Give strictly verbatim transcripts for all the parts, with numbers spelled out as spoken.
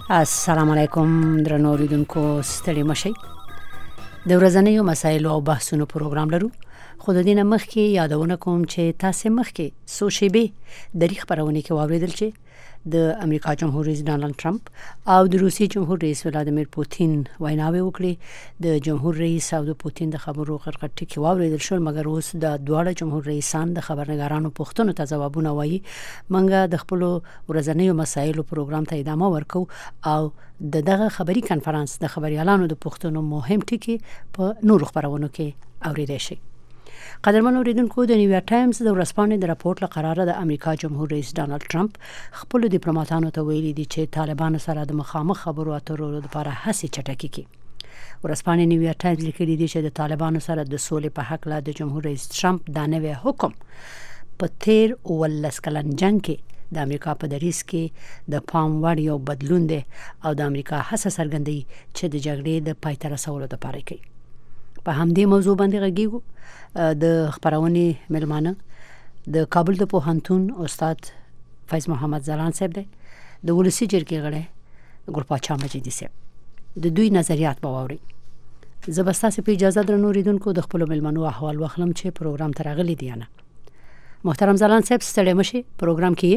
السلام علیکم درنو اوریدونکو، ستړي مشئ. د ورځنیو مسایلو او بحثونو پروګرام لرو، خو د دې نه مخکې یادونه کوم چې تاسو مخکې څو شیبې د ریښ خبرونه کې واوریدل چې د امریکا جمهور رئیس ډانلډ ټرمپ او د روسي جمهور رئیس ولادیمیر پوتین ویناوي وکړي. د جمهور رئیس او د پوتین د خبرو غرغټ کې واوریدل شول، مګر اوس د دواړه جمهور رئیسان د خبرنګارانو پوښتنو ته ځوابونه وایي. منګه د خپل ورځنیو مسایلو پروګرام ته ادامه ورکو او د دغه خبري کانفرنس د خبريالانو د پوښتنو مهم ټکي په نورو خبرونو کې اوریدل شي. قدرمن اوریدونکو، د نیویارک ټایمز د ورځپاڼې د راپورټ له قراره د امریکا جمهور رئیس ډانلډ ټرمپ خپل ډیپلوماټانو ته ویلي دي چې طالبانو سره د مخامخ خبرو اترو لپاره هڅې چټکې کړي. ورځپاڼې نیویارک ټایمز لیکلي دي چې د طالبانو سره د سولې په حق له د جمهور رئیس ټرمپ دا نوی حکم په تیر ولس کلن جنگ کې د امریکا په دریځ کې د پام وړ یو بدلون دی او د امریکا هڅه څرګندوي چې د جګړې د پای ته رسولو لپاره کوي. په همدې موضوع باندې غږیږو. د خبرونې ملمانه د کابل د پوهنتون استاد فیض محمد زلان صاحب دی، د ولسی جرګې غړی ګل پاچا مجیدي صاحب. د دوی نظریات به واوري. زه به تاسو په اجازه درنو اوریدونکو د خپل ملمنو احوال واخلم چې پروګرام ته راغلي دي. نه محترم زلان صاحب، ستړي مشي پروګرام کې.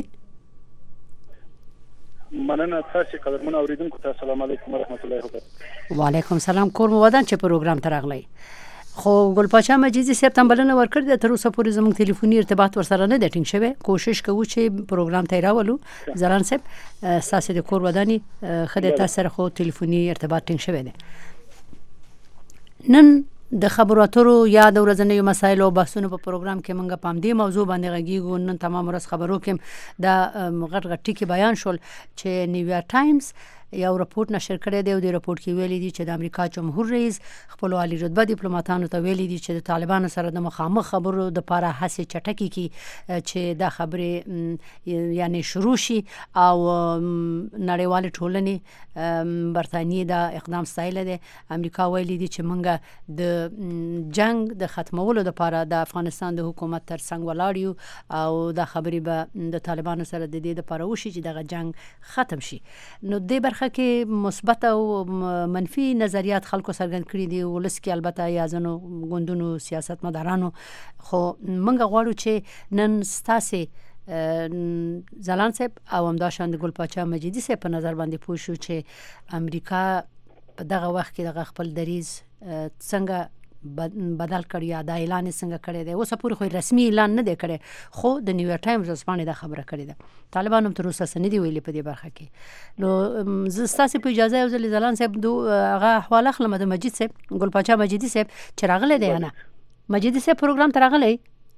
مننه تاسو قدرمن اوریدونکو ته السلام علیکم ورحمت الله وبرکاته. وعلیکم سلام. کور مو ودان چې پروګرام ته راغلی. خو ګل پاچا مجیدي صاحب ته بلنه ورکړه، د تر اوسه پورې زموږ ټلیفوني ارتباط ورسره نه دی ټینګ شوی. کوشش کوو چې پروګرام ته راولو. زلان صاحب، تاسو د کور ودانی خدای تاسو سره خو ټلیفوني ارتباط ټینګ شوی دی. نن د خبرو اترو یا د ورځنیو مسایلو او بحثونو په پروګرام کې موږ په دې موضوع باندې غږیږو. نن تمام ورځ خبرو کې د غټ غټ ټکي بیان شول چې نیویارک ټایمز یو راپورټ نشر کړی دی او د راپورټ کې ویلي دي چې د امریکا جمهور رئیس خپل عالی رتبه ډیپلوماټانو ته ویلي دي چې د طالبانو سره د مخامخ خبرو د لپاره هڅې چټکې کړي چې دا خبرې یعنی شروع شي او نړیوال ټولنې برتانیې دا اقدام ستایلی دی. امریکا ویلي دي چې موږ د جنگ د ختمولو لپاره د افغانستان د حکومت تر څنګ ولاړ یو او دا خبرې به د طالبانو سره د دې لپاره وشي چې دغه جنگ ختم شي. نو د برخه کې مثبت او منفي نظریات خلکو څرګند کړي دي، ولس کې البته یا ځنو ګوندونو سیاستمدارانو. خو موږ غواړو چې نن ستاسو زلان صاحب او همداشان د ګل پاچا مجیدي صاحب په نظر باندې پوه شو چې امریکا په دغه وخت کې دغه خپل دریځ څنګه بدل کړی یا د اعلان څنګه کړی دی. اوس پورې خو رسمي اعلان نه دی کړی، خو د نیویارک ټایمز ورځپاڼې دا خبره کړې ده. طالبانو تر اوسه څه نه دی ویلي په دې برخه کې. نو زه ستاسو په اجازه یو ځل زلان صاحب هغه احوال اخلم د مجید صاحب، ګل پاچا مجیدي صاحب چې راغلی دی. نه مجیدي صاحب پروګرام ته راغلی.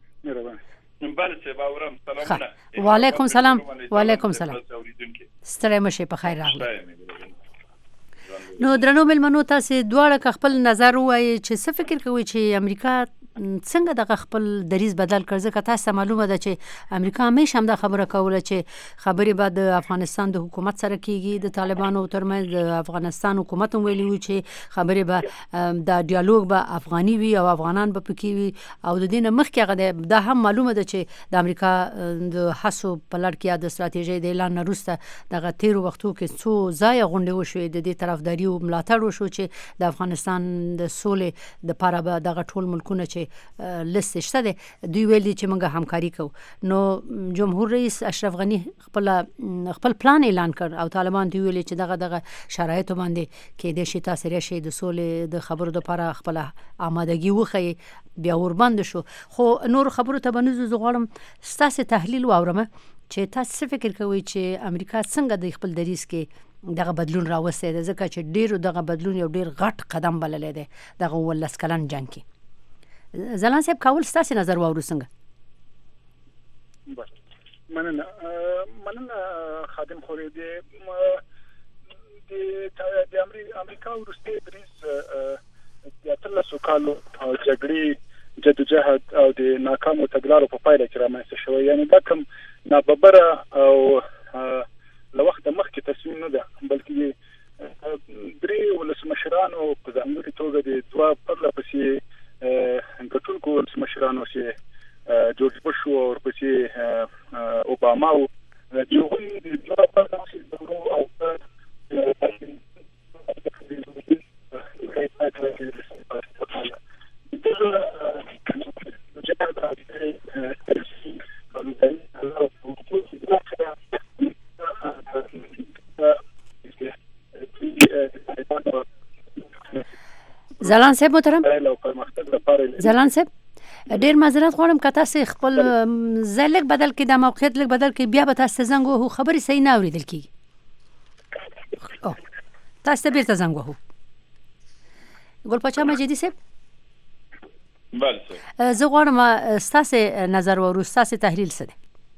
وعلیکم سلام. وعلیکم سلام. ستړي مشه په خیر راغلی. نو درنو ملمنو، تاسو دواړه خپل نظر وایي چې څه فکر کوئ چې امریکا څنګه دغه خپل دریځ بدل کړ؟ ځکه تاسو معلومه ده چې امریکا همیشه هم دا خبره کوله چې خبرې به د افغانستان د حکومت سره کیږي. د طالبانو ترمنځ د افغانستان حکومت هم ویلي و چې خبرې به د ډیالوګ به افغاني وي او افغانان به پکې وي او د دې نه مخکې هغه دا هم معلومه ده چې د امریکا د هڅو په لړ کې د ستراتیژۍ د اعلان وروسته دغه تیرو وختو کې څو ځای غونډې وشوې، د دې طرفداري او ملاتړ وشو چې د افغانستان د سولې د لپاره به دغه ټول ملکونه چې لست شته دي دوی ویلي چې موږ همکاري کوو. نو جمهور رئیس اشرف غنی خپل خپل پلان اعلان کړ او طالبان دوی ویلي چې دغه دغه شرایط باندې کې د شي تاسو راشي د سولې د خبرو لپاره خپل آمادګي وخی بیا وربند شو. خو نور خبرو ته بنوزو زغړم ستاسو تحلیل واورم چې تاسو فکر کوئ چې امریکا څنګه د خپل دریځ کې دغه بدلون راوستي دی، ځکه چې ډیرو دغه بدلون یو ډیر غټ قدم بللی دی دغه ولس کلن جنگ کې. زلان صاحب کول ستاسو نظر واورو څنګه؟ مننه مننه خادم خوري دی د امریکا ورسته دریس د اتلسو کالو جګړې جدوجهد او د ناکامو تګلارو په پایله کې رامنځته شوی. یعنی دا کوم ناببره او له وخت مخکې تصمیم نه ده، بلکې درې ولسمشرانو په ځانګړي توګه د دوه پرله پسې ګټونکو ولسمشرانو چې جورج بوش او ورپسې اوباما او چې هغوی د دوه پرله پسې دورو او زلان صاحب محترم زلان صاحب ډیر معذرت غواړم که تاسو خپل ځای لږ بدل کړئ، د موقعیت لږ بدل کړئ، بیا به تاسو ته زنګ وهو، خبرې صحیح نه اورېدل کېږي. او تاسو ته بیرته زنګ وهو. ګل پاچا مجیدي صاحب بله صاحب، زه غواړم ستاسو نظر واورو، ستاسو تحلیل څه دی؟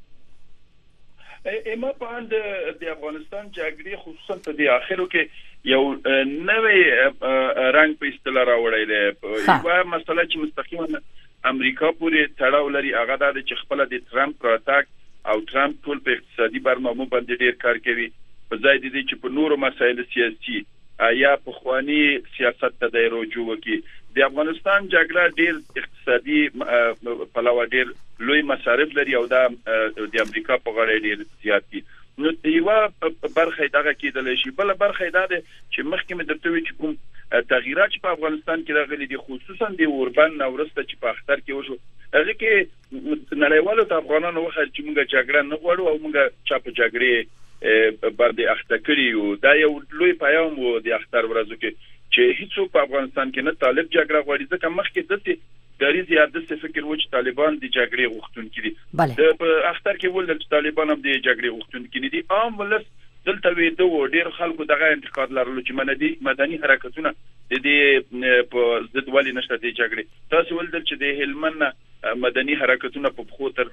ما په اند د افغانستان جګړې خصوصا په دې اخرو کې یو نوې رنګ په اصطلاح راوړی دی. یوه مسله چې مستقیما امریکا پورې تړاو لري هغه دا دی چې خپله د ټرمپ راتګ او ټرمپ ټول په اقتصادي برنامو باندې ډېر کار کوي، په ځای د دې چې په نورو مسایلو سیاسي یا پخواني سیاست ته دی رجوع وکړي. د افغانستان جګړه ډېر اقتصادي پلوه ډېر لوی مصارف لري او دا د امریکا په غاړه ډېر زیات دي. نو یوه برخه دغه کېدلی شي، بله برخه دا ده چې مخکې مې درته وویل چې کوم تغییرات چې په افغانستان کې راغلي دي، خصوصا د اوربن نه وروسته چې په اختر کې وشو، هغې کې نړیوالو ته افغانانو وښایل چې موږ جګړه نه غواړو او موږ چا په جګړې باندې اخته کړي یو. دا یو لوی پیام و د اختر ورځو کې چې هیڅوک په افغانستان کې نه طالب جګړه غواړي، ځکه مخکې داسې دریځ یا داسې فکر و چې طالبان د جګړې غوښتونکي دي. په اختر کې ولدل چې طالبان هم د جګړې غوښتونکي نه دي. عام ولس دلته ویده و، ډېر خلکو دغه انتقاد لرلو چې مدني حرکتونه د دې په ضد ولې نشته د جګړې. تاسو ولدل چې د هلمند نه مدني حرکتونه په پښو تر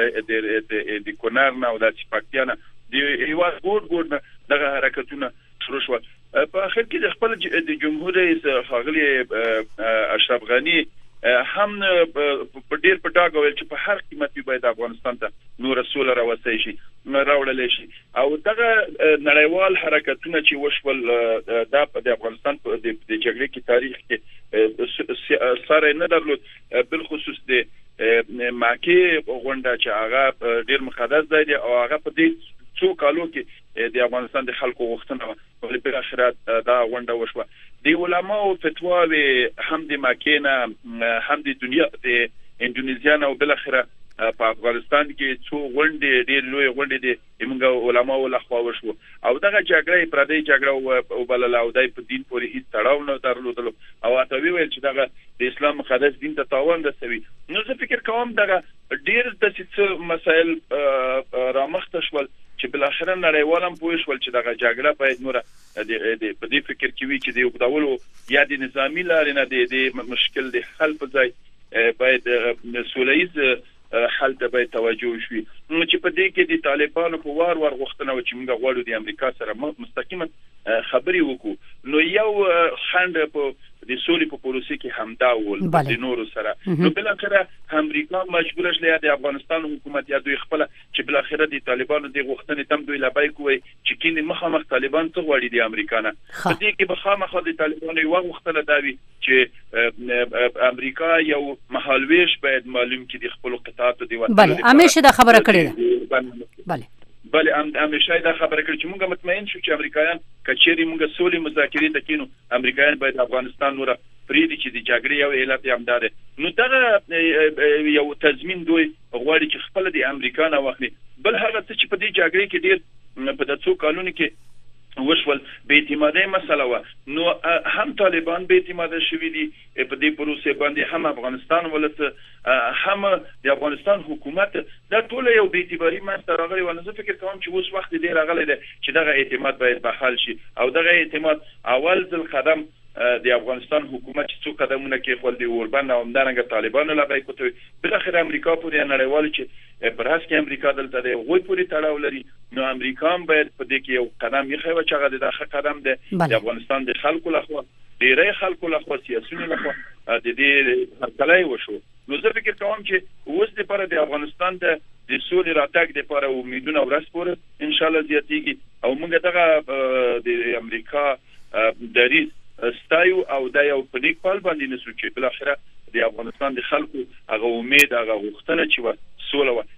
د کونړ نه او داسې پکتیا نه د هېواد ګوټ ګوټ نه دغه حرکتونه شروع شول. په اخر کې د خپل د جمهور رئیس ښاغلي اشرف غني هم په ډېر په ډاګه ویل چې په هر قیمت باید افغانستان ته نوره سوله راوستی شي راوړلی شي. او دغه نړیوال حرکتونه چې وشول دا د افغانستان په د جګړې کې تاریخ کې ساری نه درلود، بالخصوص د مکې غونډه چې هغه ډېر مقدس ځای دی او هغه په دې څو کالو کې د افغانستان د خلکو غوښتنه وه، ولې بالاخره دا غونډه وشوه. د علماو فتواوې هم د مکې نه هم د دنیا د اندونیزیا نه او بالاخره په افغانستان کې څو غونډې ډېر لوی غونډې دي زموږ علماو لخوا وشو او دغه جګړه پردۍ جګړه وبلله او دای په دین پورې هیڅ تړاو نه درلودلو او اته ویل چې دغه د اسلام مقدس دین ته تاوان رسوي. نو زه فکر کوم دغه ډېر د څه مسایل رامخته شول چې بل اخر نړیوال هم پوه شول چې دغه جګړه باید نور په دې فکر کې وي چې د وګړو یا د نظامی لارې نه د مشکل د حل په ځای باید سولهییز حل ته باید توجه وشي. نو چې په دې کې د طالبانو په وار وار غوښتنه و چې موږ غواړو د امریکا سره مستقیما خبرې وکړو، نو یو خنډ په د سولې په پروسې کې همدا ول د نورو سره. نو بل اخره امریکا مجبور شله د افغانستان حکومت یا دوی خپل چې بل اخره د طالبانو د غوښتنې تم دوی لبای کوي چې کینې مخامخ طالبان څه غواړي د امریکا نه. په دې کې به خامخا د طالبانو یو غوښتنه دا وي چې امریکا یو مهالويش باید معلوم کړي د خپل قطاعات دی. بله همیشه دا خبره کړې ده. بله بله همیشه دا خبره کړې چې موږ مطمئن شو چې امریکایان کچېرې موږ سولې مذاکرې ته کینو، امریکایان باید افغانستان نور پریږدي چې د جګړې یو علت یې همدا دی. نو دغه یو تضمین دوی غواړي چې خپل د امریکا نه واخلي. بل هغه څه چې په دې جګړې کې ډېر په د څو کالونو کې وشول بې اعتمادۍ مسله وه، نو هم طالبان بې اعتماده شوي دي په دې پروسې باندې، هم افغانستان ولس هم د افغانستان حکومت، دا ټول یو بې اعتباري منځته راغلی و. نو زه فکر کوم چې اوس وخت دی راغلی دی چې دغه اعتماد باید بحال شي او دغه اعتماد اول ځل قدم د افغانستان حکومت چې څو قدمونه کېښول د اوربن او همدارنګه طالبانو لبای کوي، بالاخره امریکا پورې نړیوال چې پر هڅه کې امریکا دلته دی هغوی پورې تړاو لري. نو امریکا هم باید په دې کې یو قدم ایښی و چې هغه د دغه قدم دی د افغانستان د خلکو لخوا ډېری خلکو لخوا سیاسیونو لخوا د دې هرکلی وشو. نو زه فکر کوم چې اوس دپاره د افغانستان ته د سولې راتګ دپاره امیدونه ورځ پورې انشاءالله زیاتېږي او موږ دغه د امریکا دریځ ستایو او دا یو په نیک پال باندې نسو چې بالاخره د افغانستان د خلکو هغه امید هغه غوښتنه چې و سوله و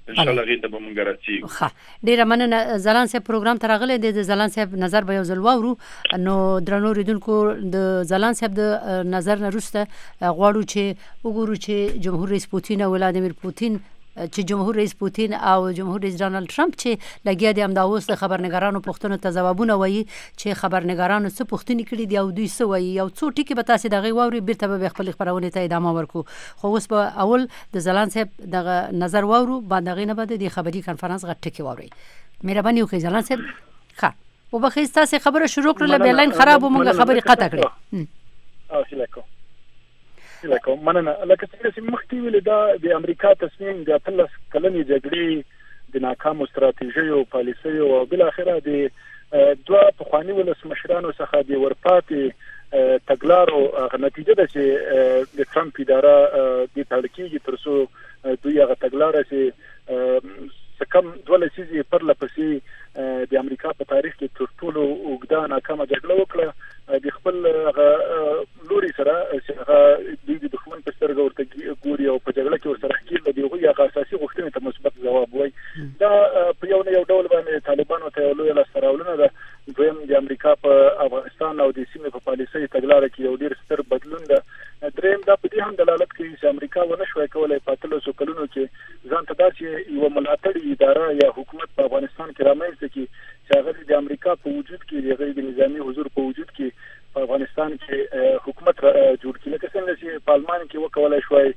ان شاء الله غیته به مونږ راځي. ښه ډیره مننه زلان صاحب پروګرام ته راغلی دی. د زلان صاحب نظر به یو ځل واورو. نو درنو ریدونکو د زلان صاحب د نظر نه وروسته غواړو چې وګورو چې جمهور رئیس پوتین او ولادیمیر پوتین چې جمهور رئیس پوتین او جمهور رئیس ډانلډ ټرمپ چې لګیا دي همدا اوس د خبرنګارانو پوښتنو ته ځوابونه وایي چې خبرنګارانو څه پوښتنې کړي دي او دوی څه وایي. یو څو ټکي به تاسې دغه واوري بیرته به خپل خبرونه ته ادامه ورکو. خو اوس به اول د زلان صاحب دغه نظر واورو بعد دغه نه بعد د خبري کانفرنس غټ ټکي واوري. مهرباني وکړئ زلان صاحب. ښه او به خیس تاسې خبره شروع کړل به لاین خراب و موږ خبري قطع کړې. او سلام لکه مننه. لکه څنګه چې مخکې ویل دا د امریکا تصمیم د اتلس کلنې جګړې د ناکامو ستراتیژیو پالیسیو او بل اخره د دوه پخواني ولسمشرانو څخه د ورپاتې تګلارو نتیجه ده چې د ټرمپ اداره د تړکیږي ترڅو دوی هغه تګلارې چې کم دوه لسیزې پر لپسې د امریکا په تاریخ کې تر ټولو اوږده ناکامه جګړه وکړه د خپل لوري سره چې هغه د دښمن په سترګه ورته ګوري او په جګړه کې ورسره ښکېل دی هغه هغه اساسي غوښتنې ته مثبت ځواب وایي. دا په یو نه یو ډول باندې طالبانو ته یو لوی لاسته راوړنه ده. دویم د امریکا په افغانستان او د سیمې په پالیسۍ تګلاره کې یو ډېر ستر بدلون ده. دریم دا په دې هم دلالت کوي چې امریکا ونه شوای کولای په اتلسو کلونو کې ځان ته داسې یوه ملاتړي اداره یا حکومت په افغانستان کې رامنځته کړي چې هغه د امریکا په وجود کې د هغې د نظامي حضور په وجود کې په افغانستان کې حکومت جوړ کړي. لکه څنګه چې په آلمان کې وکولای شوای،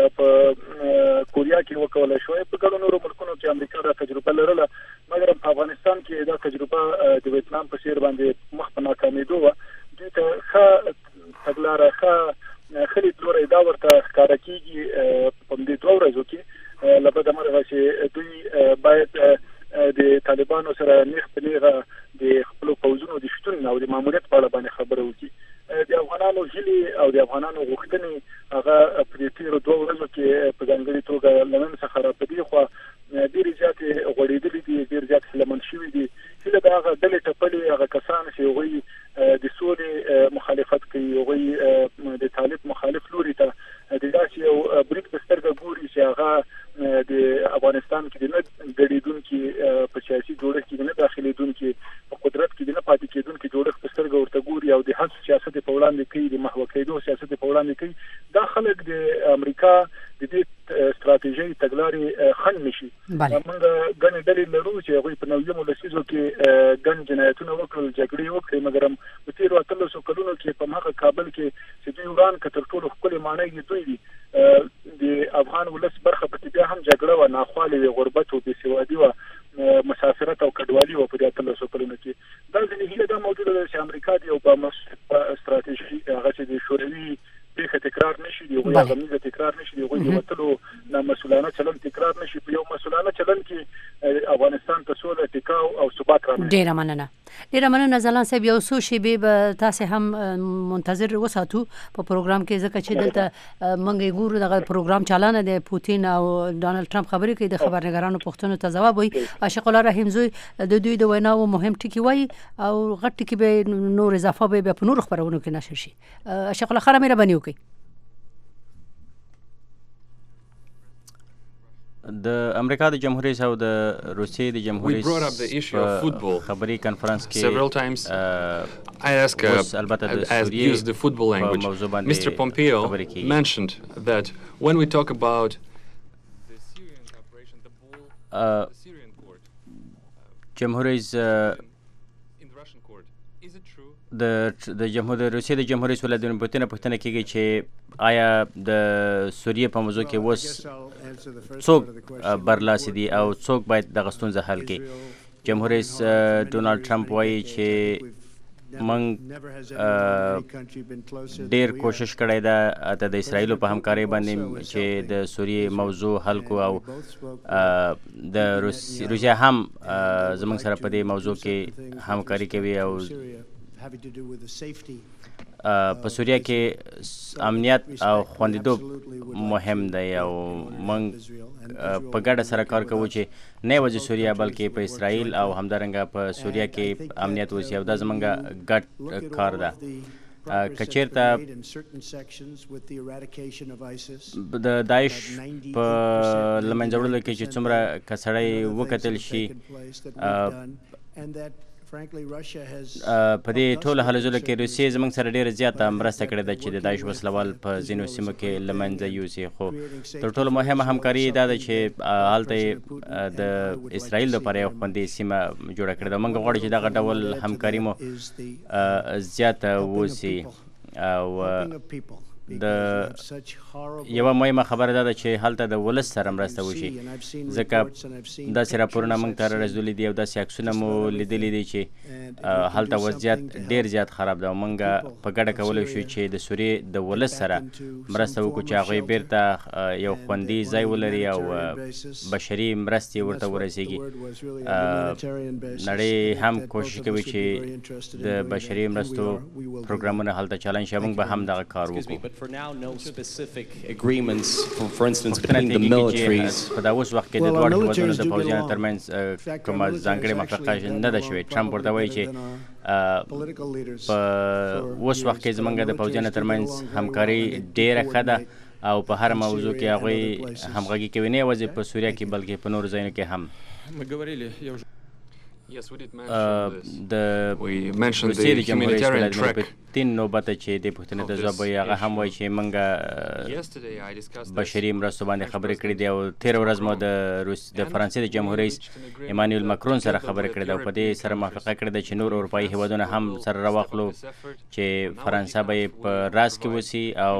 په کوریا کې وکولای شوای، په ګڼو نورو ملکونو کې امریکا دا تجربه لرله، مګر په افغانستان کې دا تجربه د ویتنام په څیر باندې مخ په ناکامېدو وه. دوی ته ښه تګلاره ښه خلي تلوری دا ورته ښکاره کېږي په همدې دوه ورځو کې له بده مرغه چې دوی باید د طالبانو سره نیغ په نیغه د خپلو پوځونو د شتون او د ماموریت په اړه باندې خبره وکړي. د افغانانو هیلې او د افغانانو غوښتنې هغه په دې تېرو دوه ورځو کې په ځانګړې توګه له نن څخه را په دې خوا ډېرې زیاتې غوړېدلې دي، ډېر زیات هیلهمن شوي دي. هیله د هغه ډلې ټپلې هغه کسان چې هغوی د سولې مخالفت کوي، هغوی د طالب مخالف لوري ته د داسې یو برید په سترګه ګوري چې هغه د افغانستان کې د نه ګډېدونکي په سیاسي جوړښت کې د نه داخلېدونکي په قدرت کې د نه پاتې کېدونکي جوړښت په سترګه ورته ګوري او د هڅو سیاست په وړاندې کوي، د محوه کېدو سیاست په وړاندې کوي. دا خلک د امریکا د دې ستراتیژۍ تګلارې خنډ نشي. موږ ګڼې ډلې لرو چې هغوی په نویمو لسیزو کې ګڼ جنایتونه وکړل، جګړې وکړې، مګر هم په تېرو اتلسو کلونو کې په هماغه کابل کې چې دوی وران که تر ټولو ښکلې ماڼۍ د دوی دي. د افغان ولس برخه پکې بیا هم جګړه وه، ناخوالې وې، غربت و، بېسوادي وه، مسافرت او کډوالي وه په دې اتلسو کلونو کې. دا ځینې هیله دا موجوده ده چې امریکا د یو بامثبته ستراتیژي هغه چې د شوروي پیښه تکرار نشي، د هغوی غمیزه تکرار نشي، د هغوی د وتلو نامسؤلانه چلند تکرار نشي، په یو مسؤلانه چلند کې افغانستان ته سوله، ټیکاو او ثبات رامنځته. ډېره مننه ډېره مننه زلان صاحب. یو څو شېبې به تاسې هم منتظر وساتو په پروګرام کې، ځکه چې دلته موږ ګورو دغه پروګرام چالانه دی. پوتین او ډانلډ ټرمپ خبرې کوي، د خبرنګارانو پوښتنو ته ځواب وایي. عاشق الله رحیم زوی د دوی د ویناو مهم ټکي وایي او غټ ټکي به نور اضافه به بیا په نورو خپرونو کې نشر شي. عاشق الله خیره مهرباني وکړئ. د امریکا د جمهور رئیس او د روسیې د جمهور رئیس په خبري کانفرنس کې several times uh, I asked uh, I asked use the football language. Mister Pompeo mentioned that when we talk about the Syrian operation, the ball uh, the Syrian court, جمهور رئیس in the Russian court, is it true? د د جمهور روسیې د جمهور رئیس ولادیمیر پوتین پوښتنه کیږي چې آیا د سوریې په موضوع کې اوس څوک برلاسي دي او څوک باید دغه ستونزه حل کړي. جمهور رئیس ډونالډ ټرمپ وایي چې موږ ډېر کوشش کړی ده د اسرائیلو په همکارۍ باندې چې د سوریې موضوع حل کړو او د روسیه هم زموږ سره په دې موضوع کې همکاري کوي او په سوریه کې امنیت او خوندیتوب مهم دی او موږ په ګډه سره کار کوو چې نه یوازې سوریه بلکې په اسرائیل او همدارنګه په سوریه کې امنیت وشي او دا زموږ ګډ کار ده. کچیرته د داعش په لمنځه کې چې څومره کسړی وکتل شي په دې ټولو حالو کې روسیې زموږ سره ډېره زیاته مرسته کړې ده چې د داعش وسلوال په ځینو سیمو کې له منځه یوسي. خو تر ټولو مهمه همکاري دا ده چې هلته د اسرائیل لپاره یو خوندي سیمه جوړه کړې ده. موږ غواړو چې دغه ډول همکاري مو زیاته وسي. او د یوه مهمه خبره دا ده چې هلته د ولس سره مرسته وشي، ځکه داسې راپورونه موږ ته رارسېدلي دي او داسې عکسونه مو لیدلي دي چې هلته وضعیت ډېر زیات خراب ده. او موږ په ګډه کولی شو چې د سوریې د ولس سره مرسته وکړو چې هغوی بیرته یو خوندي ځای ولري او بشري مرستې ورته ورسیږي. نړۍ هم کوشش کوي چې د بشري مرستو پروګرامونه هلته چالان شي. موږ به هم دغه کار وکړو. For now, no specific agreements, for, for instance, between the militaries. په دا اوس وخت کې د دواړو هېوادونو د پوځیانو ترمنځ کومه ځانګړې موافقه نه ده شوې. ټرمپ ورته وایي چې په اوس وخت کې زموږ د پوځیانو ترمنځ همکاري ډېره ښه ده او په هر موضوع کې هغوی همغږي کوي، نه یوازې په سوریه کې بلکې په نورو ځایونو کې هم. د روسیې د جمهوریت ولایتونو په تین نوبته چې د پوښتنې د ځواب وایي هغه هم وایي چې موږ بشري مرستو باندې خبرې کړې دي. او تېره ورځ مو د روس د فرانسې د جمهور رئیس ایمانویل مکرون سره خبرې کړې ده او په دې سره موافقه کړې ده چې نور اروپایي هېوادونه هم سره راواخلو چې فرانسه به یې په راس کې وسي او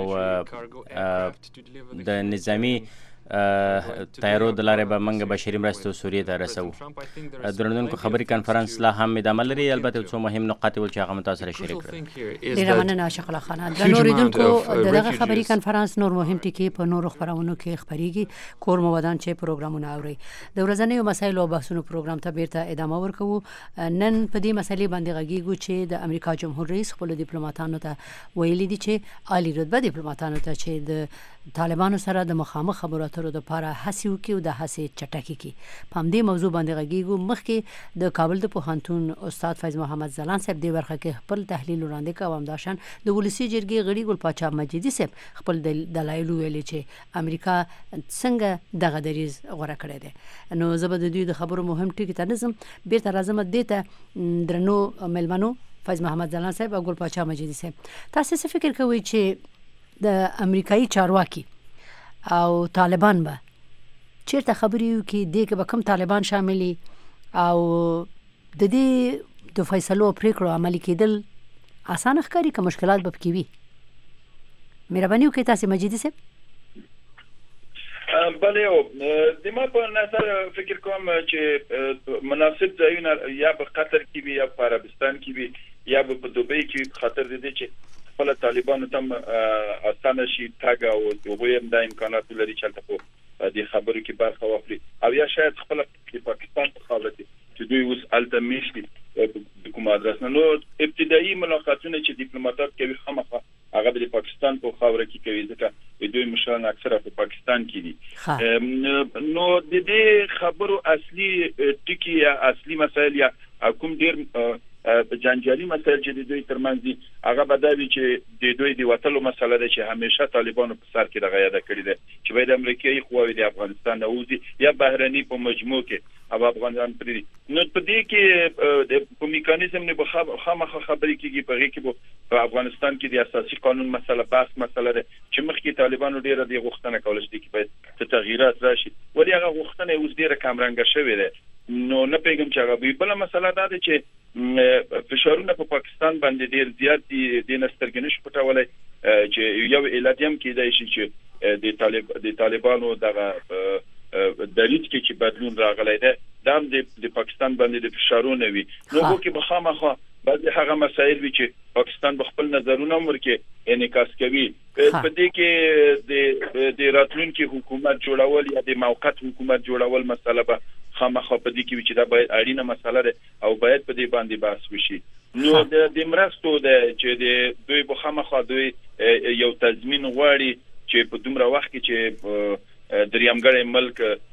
د نظامي تیارو د لارې به موږ بشري مرستو سوریې ته رسوو. د لندن خبري کنفرانس لا هم ادامه لري. البته څو مهم نقاط ول چې هغه مو تاسو سره شریک کړل. ډیره مننه عاشق الله خان. د نوریدونکو دغه خبري کنفرانس نور مهم ټکي په نورو خبرونو کې خبريږي. کور مو ودان چې پروګرامونه اوري. د ورځنیو مسایلو او بحثونو پروګرام ته بیرته ادامه ورکوو. نن په دې مسلې باندې غږیږو چې د امریکا جمهور رئیس خپل ډیپلوماټانو ته ویلي دي چې عالی رتبه ډیپلوماټانو ته چې د طالبانو سره د مخامخ خبرو اترو د لپاره هڅې وکړي او د هڅې چټکې کړي. په همدې موضوع باندې غږیږو. مخکې د کابل د پوهنتون استاد فیض محمد ځلاند صاحب دې برخه کې خپل تحلیل وړاندې کړ. همداشان د ولسي جرګې غړي ګل پاچا مجیدي صاحب خپل دلایل ویلي چې امریکا څنګه دغه دریځ غوره کړی دی. نو زه به د دوی د خبرو مهم ټکي ته نظم بیرته راځم. دې ته درنو مېلمنو فیض محمد ځلاند صاحب او ګل پاچا مجیدي صاحب، تاسو څه فکر کوئ چې د امریکایي چارواکي او طالبان به چیرته خبرې وکړي، دې کې به کوم طالبان شاملي او د دې د فیصلو او پریکړو عملي کېدل اسانه ښکاري که مشکلات به پکې وي؟ مهرباني وکړئ تاسې مجیدي صاحب. بله د ما په نظر فکر کوم چې مناسب ځایونه یا په قطر کې وي یا په عربستان کې وي یا په دوبۍ کې په خاطر دې چې خپل طالبانو تم اسانه شي تاګ او دوی هم د امکانات لري چې تاسو د خبرو کې برخه واخلي او یا شاید خپل د پاکستان په خاطر چې دوی اوس التمشي د کوم ادرس نه. نو ابتدایي ملاقاتونه چې ډیپلوماټات کوي خامخا هغه د پاکستان په خاور کې کوي ځکه دوی مشران اکثره په پاکستان کې دي. نو د دې خبرو اصلي ټکی یا اصلي مسایل یا کوم ډیر جنجالي مسایل چې د دوی ترمنځ دي هغه بدوي چې د دوی د وټلو مسله ده چې همیشه طالبانو په سر کې دغه یاد کړی ده چې باید امریکایي قواوې د افغانستان نه وځي یا بهرني په مجموع کې او افغانستان پرې. نو په دې کې د میکانیزم نه خامخا خبرې کېږي په هغه کې په افغانستان کې د اساسي قانون مسله بحث مسله ده چې مخکې طالبانو ډیره د غوښتنه کوله چې کې باید تغییرات راشي ولې هغه غوښتنه اوس ډیره کمرنګه شوې ده. نو نه پیغام چې هغه بل مسله ده چې فشارونه په پاکستان باندې ډیر زیات دي د نسترګنش پټولای چې یو اعلان کېدای شي چې د طالب د طالبانو دغه دریځ کې چې بدلون راغلی دی دا د پاکستان باندې د فشارونه وي. نو کې بخامخه بعض هغه مسایل وی چې پاکستان بخپل نظرونه ورکې انعکاس کوي. په دې کې د د راتلونکي حکومت جوړول یا د موقت حکومت جوړول مسله به خامخا په دې کې چې دا باید اړینه مسله ده او باید په دې باندې بحث وشي. نو د مرستو د چې د دوی په خامخا دوی یو تضمین غواړي چې په دومره وخت کې چې دریامګړی ملک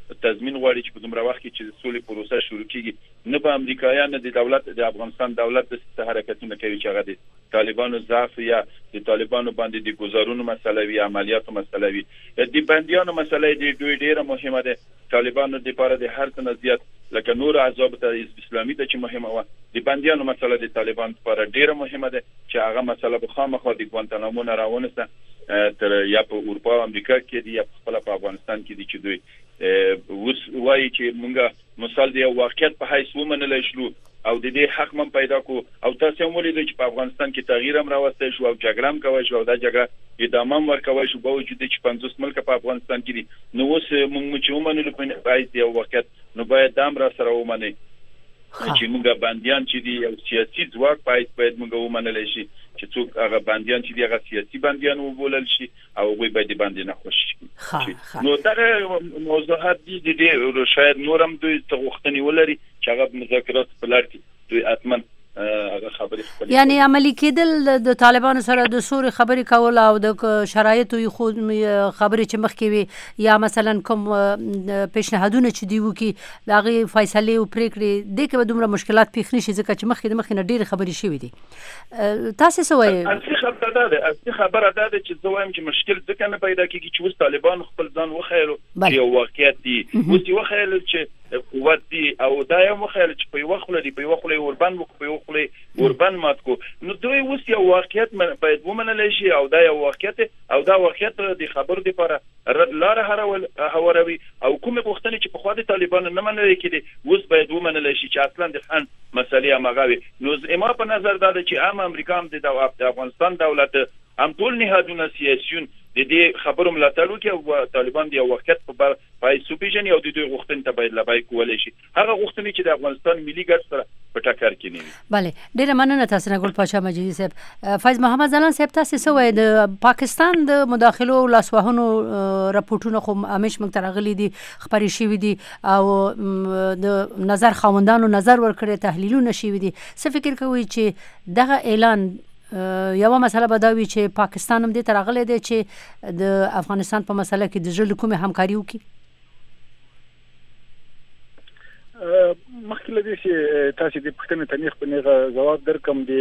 تضمین غواړي چې په دومره وخت کې چې سولې پروسه شروع کیږي نه په امریکایان نه د دولت د افغانستان دولت د حرکتونه کوي چې هغه د طالبانو ضعف یا د طالبانو باندې د گزارونو مسله وي عملیاتو مسله وي د بنديانو مسله د دوی ډیره مهمه ده طالبانو د لپاره د هر څه نزيات لکه نور عذاب ته اسلامي د چې مهمه و د بنديانو مسله د طالبان لپاره ډیره مهمه ده چې هغه مسله به خامخا د ګوانتانامو نه راونسته تر یا په اروپا او امریکا کې دی یا په خپل افغانستان کې دي چې دوی وس وایي چې مونږه مثال دی واقعیت په حیث ومنل شلو او د دې حق من پیدا کو او تاسو هم ولیدئ چې په افغانستان کې تغییر هم راوسته شو او جګړه هم کوي شو دا جګړه ادامه هم ورکوي شو په وجود چې پنځوس ملک په افغانستان کې دي نو اوس موږ چې ومنل په حیث دی واقعیت نو باید دام را سره ومني چې موږ باندیان چې دي او سیاسي ځواک باید باید موږ ومنل شي چې څوک هغه باندیان چې دی هغه سیاسي باندیان وبولل شي او وي باید باندې نه خوشي نو دا موضوعات دي د شاید نورم دوی تغوښتنی ولري چې هغه مذاکرات په لار کې دوی اتمن هغه خبرې یعنی عملی کېدل د طالبانو سره د سوري خبرې کول او د شرایطو خو خبرې چې مخکې وي یا مثلا کوم پیشنهادونه چې دی وکي د هغې فیصلې او پرېکړې دې کې به دومره مشکلات پیښ نه شي ځکه چې مخکې د مخکې نه ډېرې خبرې شوي دي تاسې څه وایئ؟ اصلي خبره دا ده اصلي خبره دا ده چې زه وایم چې مشکل ځکه نه پیدا کېږي چې اوس طالبان خپل ځان وښیلو چې یو واقعیت دي اوس یې وښیلل چې قوت دي او دا یو مخیل چې په یو خله دی په یو خله اوربان وک په یو خله اوربان مات کو نو دوی اوس یو واقعیت باید ومنل شي او دا یو واقعیت او دا واقعیت د خبر دی لپاره رد لار هروي او کومه غوښتنه چې په خوا د طالبانو نه منل کېدي اوس باید ومنل شي چې اصلا د خان مسلې امغاوي نو زما په نظر دا چې عام امریکا هم د افغانستان دولت هم ټول نهادونه سیاسيون د دې خبرو ملاتړ وکړي او طالبان دی وخت په پای سوپیژن او د دوی غوښتنې ته باید لبای کولای شي هغه غوښتنې چې د افغانستان ملي ګټ سره په ټکر کې نه وي bale ډیره مننه تاسو نه ګل پاشا مجیدی صاحب فیض محمد زلان صاحب تاسو څه وایي د پاکستان د مداخلو لاسوهنو راپورټونه خو همیش موږ ترغلي دي خبرې شوې دي او د نظر خاوندانو نظر ورکړي تحلیلونه شوي دي څه فکر کوي چې دغه اعلان یو مسله به دا وي چې پاکستان هم دې ته راغلی دی چې د افغانستان په مسله کې د زړه کومې همکاري وکړي مخکې له دې چې تاسو د پوښتنې ته نیغ په نیغه ځواب درکم د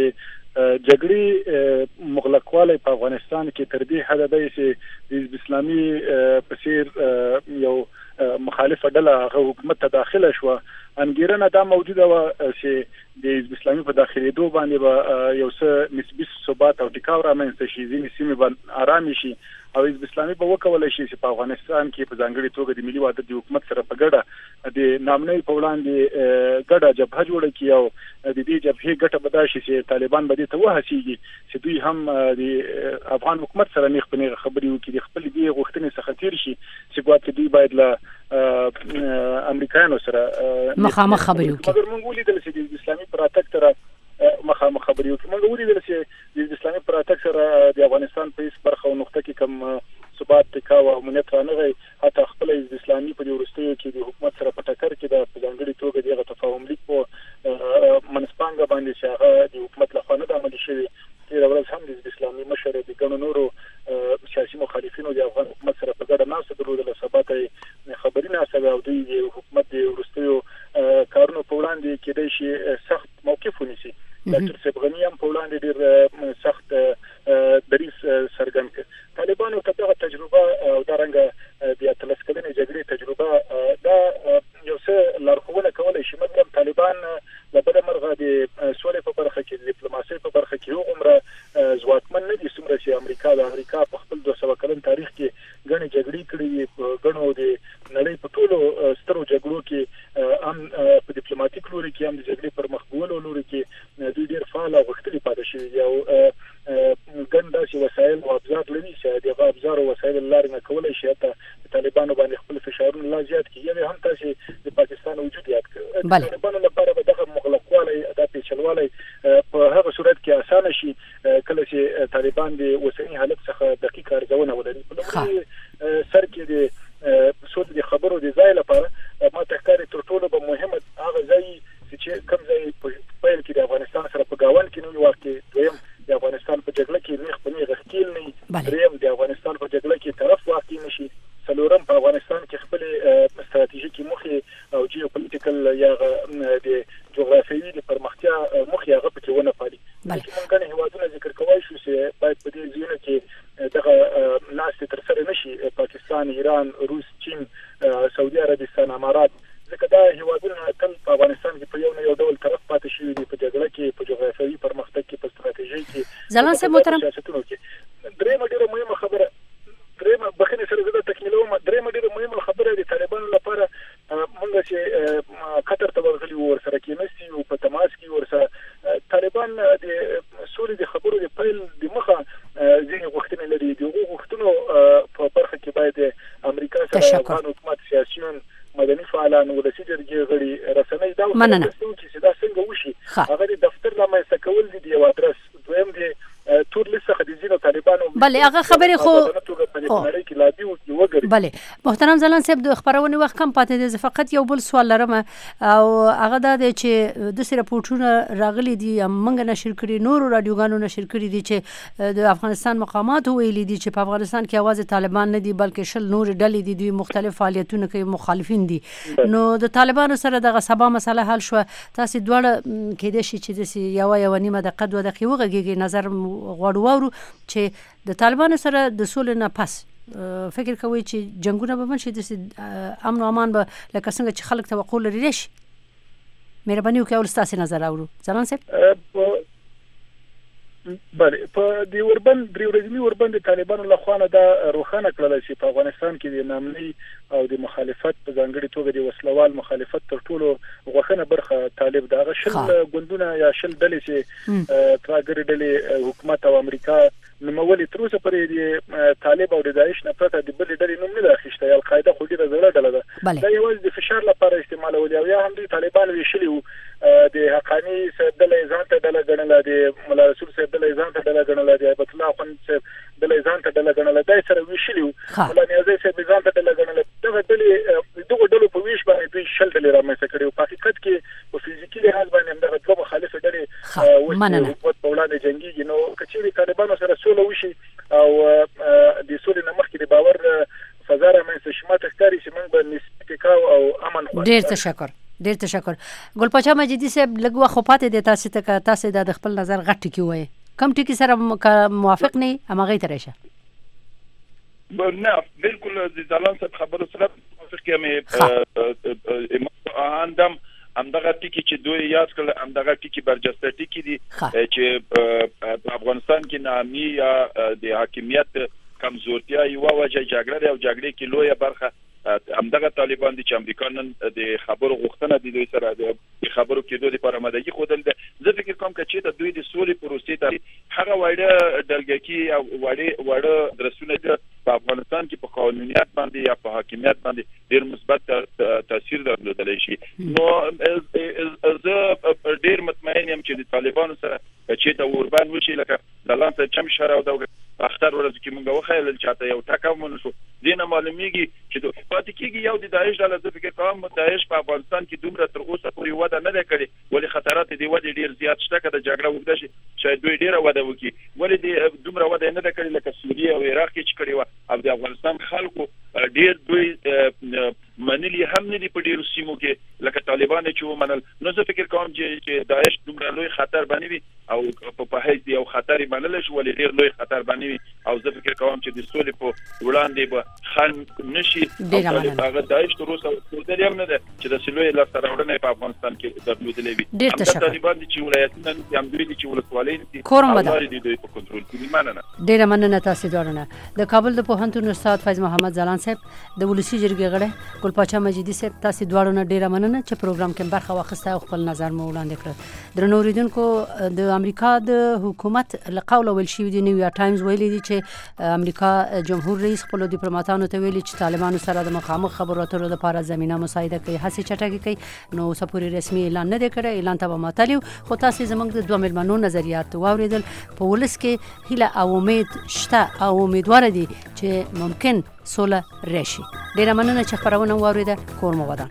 جګړې مغلقوالی په افغانستان کې تر دې حده دی چې د حزب اسلامي په څېر یو مخالفه ډله هغه حکومت ته داخله شوه انګیرنه دا موجوده وه چې د حزب اسلامي په داخلېدو باندې به یو څه نسبي ثبات او ټیکاو رامنځته شي ځینې سیمې به ارامې شي او حزب اسلامي به وکولی شي چې په افغانستان کې په ځانګړې توګه د ملي وحدت د حکومت سره په ګډه د نامنۍ په وړاندې ګډه جبهه جوړه کړي او د دې جبهې ګټه به دا شي چې طالبان به دې ته وهڅېږي چې دوی هم د افغان حکومت سره نیغ په نیغه خبرې وکړي د خپلې دې غوښتنې څخه تېر شي چې ګواکې دوی باید له امریکایانو سره مخامخ خبرې وکړي مګر موږ ولیدل چې د اسلامي پر راتګ سره مخامخ خبرې وکړي موږ ولیدل چې د اسلامي پر راتګ سره د افغانستان په هېڅ برخه او نقطه کې کوم ثبات ټیکاو او امنیت رانغی حتی خپل حزب اسلامي په دې وروستیو کې د حکومت سره په ټکر کې د په ځانګړې توګه دغه تفاهم لیک په منځپانګه باندې چې هغه د حکومت لخوا نه ده عملي شوی تېره ورځ هم د حزب اسلامي مشر د ګڼو نورو سیاسي مخالفینو د افغان حکومت سره په ګډه ناسته درلودله سبا ته یې خبري ناسته وه او دوی د حکومت د وروستیو کارونو په وړاندې کېدای شي سخت موقف ونیسي ډاکټر صاحب غني هم په وړاندې ډېر سخت دریځ څرګند کړ طالبانو ته دغه تجربه او دارنګه د اتلس کلنې جګړې تجربه دا یو څه لارښوونه کولی شي مګر طالبان له بله مرغه د سولې په برخه کې د ډیپلوماسۍ په برخه کې هغومره ځواکمن نه دي څومره چې امریکا د امریکا په خپل دوه سوه کلن تاریخ کې ګڼې جګړې کړې دي په ګڼو د نړۍ په ټولو سترو جګړو کې هم په ډیپلوماتیک لوري کې هم د جګړې پر مخ بیولو لوري کې دوی ډېر فعال او غښتلي پاتې شوي دي او ګڼ داسې وسایل او ابزار لري چې د هغه ابزار او وسایل له لارې نه کولی شي حتی د طالبانو باندې خپل فشارونه لا زیات کړي یا هم تاسې د پاکستان وجود یاد کړو د طالبانو لپاره به دغه مغلقوالی دا پیچلوالی په هغه صورت کې اسانه شي کله چې طالبان د اوسني حالت څخه دقیق ارزونه ولري په لومړي سر کې د سود د خبرو د ځای لپاره ما ته ښکاري تر ټولو به مهمه هغه ځای چې کوم ځای په پیل کې د افغانستان سره په ګاونډ کې نه وي واقع دویم د افغانستان په جګړه کې نیغ په نیغه ښکیل نه وي دریم د افغانستان په جګړه کې طرف واقع نه شي څلورم په افغانستان کې خپلې ستراتیژۍ بل یا د جغرافیوي د پرمختیا مخ یې هغه پکې ونه پالي. چې موږ نه هیوادونه ذکر کوی شو چې باید په دې ځینو کې دغه لاس تر سره نشي، پاکستان، ایران، روس، چین، سعودي عربستان، امارات، ځکه دا هیوادونه تل په افغانستان کې په یو نه یو ډول طرف پاتې شوي دي، په جګړه کې، په جغرافیوي پرمختګ کې، په ستراتیژي کې. ځلان صاحب محترم، درېمه ډیره مهمه خبره، درېمه بخښنې سره زه تکمیلوم، درېمه ډیره مهمه خبره د طالبانو لپاره موږ چې قطر ته ورغلي وو، ورسره کېناستي وو، په تماس کې ورسره. طالبان د سولې د خبرو د پیل د مخه ځینې غوښتنې لري. د هغو غوښتنو په برخه کې باید امریکا سره افغان حکومت، سیاسیون، مدني فعالان، ولسي جرګې غړي، رسنۍ دا وکړي چې دا څنګه وشي. هغه د دفتر رامنځته کول دي، د یو ادرس. دویم د تور لیست څخه د ځینو طالبانو بله هغه خبرې خو بله محترم ځلان صاحب د خبرونې وخت کم پاتې دی. زه فقط یو بل سوال لرم او هغه دا دی چې داسې راپورټونه راغلي دي، موږ نشر کړي، نورو راډیوګانو نشر کړي دي چې د افغانستان مقاماتو ویلي دي چې په افغانستان کې یوازې طالبان نه دي بلکې شل نور ډلې دي، دوی مختلف فعالیتونه کوي، مخالفین دي. نو د طالبانو سره دغه سبا مسله حل شو، تاسو دواړه کېدای شي چې داسې یوه یوه نیمه دقیقه دوه دقیقې وغږیږي، نظر غواړو واورو چې د طالبانو سره د سولې نه پس فکر کوي چې جنگونه به بند شي، داسې امن و امان به لکه څنګه چې خلک توقع لري راشي؟ مهرباني وکړئ اول ستاسې نظر اورو. ځلان صاحب. بله، په د اوربند درې ورځني اوربند د طالبانو لخوا نه دا روښانه کړل چې په افغانستان کې د نامني او د مخالفت په ځانګړي توګه د وسلوال مخالفت تر ټولو غوښنه برخه طالب دا شل ګوندونه یا شل ډلې چې تراګر ډلې حکومت او امریکا نومولي تر اوسه پورې د طالب او د داعش نه پرته د بلې ډلې نوم نه اخیستی. القاعده خو ډېره زړه ډله ده، دا یوازې د فشار لپاره استعمالول، او یا هم دوی طالبان ویشلي وو د حقاني صاحب ډله ځان ته ډله ګڼله، د ملا رسول صاحب ډله ځان ته ډله ګڼله، د هیبت الله خوند صاحب ډله ځان ته ډله ګڼله، دا یې سره ویشلي وو، ملا نیازی صاحب ځان ته ډله ګڼله. دغه ډلې دغو ډلو په ویش باندې دوی شل ډلې رامنځته کړي وو. په حقیقت کې په فزیکي لحاظ باندې همدغه دوه مخالفې ډلې اوس د حکومت په وړاندې جنګېږي. نو که چېرې طالبانو سره سوله وشي او د سولې نه مخکې د باور فضا رامنځته شي، ماته ښکاري چې موږ به نسبي ټکاو او امن خوښ. ډېر تشکر، ډېر تشکر. ګلپاچا مجیدي صاحب، لږ وخت خو پاتې دی تاسو ته، که تاسو د خپل نظر غټ ټکي ووایئ، کوم ټکي سره موافق نه یې هماغې ته راشئ. نه بالکل د ځلان صاحب خبرو سره موافق یم. همدم همدغه ټکي چې دوی یاد کړل، همدغه ټکي برجسته ټکي دي چې په افغانستان کې ناامني یا د حاکمیت کمزورتیا یوه وجه جګړه ده، او جګړې کې لویه برخه همدغه طالبان دي چې امریکا نن د خبرو غوښتنه د دوی سره د خبرو کېدو لپاره آمادګي ښودل ده. زه فکر کوم که چېرته دوی د سولې پروسې ته هغه واړه ډلګکي او واړه واړه درسونه دي په افغانستان کې په قانونیت باندې یا په حاکمیت باندې ډېر مثبت تاثیر درلودلی شي. نو زه ډېر مطمئن یم چې د طالبانو سره که چېرته اوربند وشي، لکه ځلان صاحب چې هم اشاره وکړه، په اختر ورځو کې موږ وښیل چاته یو ټک هم ونه شو، دې نه معلومیږي چې پاتې کېږي یو د داعش ډله. زه فکر کوم داعش په افغانستان کې دومره تر اوسه پورې وده نه ده کړې، ولې خطرات د ودې ډېر زیات شته. که د جګړه اوږده شي شاید دوی ډېره وده وکړي، ولې د دومره وده نه ده کړې لکه سوریې او عراق کې چې کړې وه. او د افغانستان خلکو ډېر دوی منلي هم نه دي په ډېرو سیمو کې لکه طالبان چې ومنل. نو زه فکر کوم چې داعش دومره لوی خطر باندې وي او په حیث یو خطر یې منلی شي، ولې ډېر لوی خطر باندې وي. او زه فکر کوم چې د سولې په وړاندې به خنډ نه شي. هغه داعش تر اوسه ښودلې هم نه ده چې داسې لویې لاسته راوړنې په افغانستان کې درلودلې وي. همدا طالبان دي چې ولایتونه نه دي، هم دوی دي چې ولسوالۍ نه دي، او لارې دي دوی په کنټرول کې دي. مننه، ډېره مننه تاسې دواړو نه. د کابل د پوهنتون استاد فیض محمد ځلان صاحب، د ولسي جرګې غړی ګلپاچا مجیدي صاحب، تاسې دواړو نه ډېره مننه چې پروګرام کې برخه واخیسته او خپل نظر مو وړاندې کړ. درنو اورېدونکو، د امریکا د حکومت له قوله ویل شوي دي، نیویارک ټایمز ویلي دي چې امریکا جمهور رئیس خپلو ډیپلوماتانو ته ویلي چې طالبانو سره د مخامخ خبرو اترو لپاره زمینه مساعده کوي، هڅې چټکې کوي. نو اوسه پورې رسمي اعلان نه دی کړی، اعلان ته به ماتلي، خو تاسې زموږ د دوه مېلمنو نظریات واورېدل. په ولس کې هیله او امید شته او امیدواره دي چې ممکن سوله راشي. ډېره مننه چې خپرونه واورېده. کور مو ودان.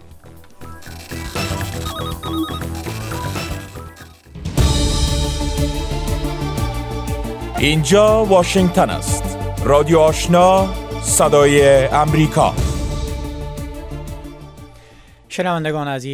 اینجا واشنگتن است. رادیو آشنا، صدای امریکا. شنوندگان عزیز،